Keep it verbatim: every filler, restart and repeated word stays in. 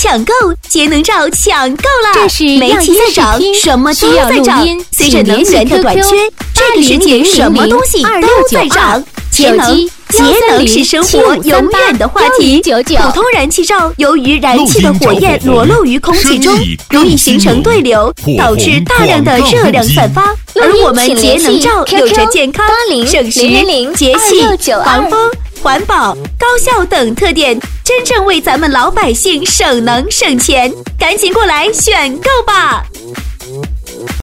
抢购，节能罩抢购啦！ 这是煤气在涨，什么都在涨。随着能源的短缺，这个世界什么东西都在涨。节能，节能是生活永远的话题。普通燃气罩由于燃气的火焰裸露于空气中，容易形成对流，导致大量的热量散发。而我们节能罩有着健康、省时、节气、防风、环保、高效等特点，真正为咱们老百姓省能省钱。赶紧过来选购吧！